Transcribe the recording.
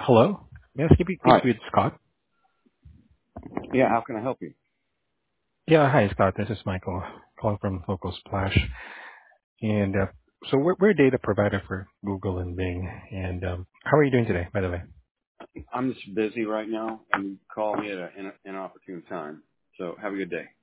Hello. May I speak Hi. with Scott? Yeah, how can I help you? Yeah, hi, Scott. This is Michael calling from Local Splash. And so we're a data provider for Google and Bing. And how are you doing today, by the way? I'm just busy right now, and you call me at an inopportune time. So have a good day.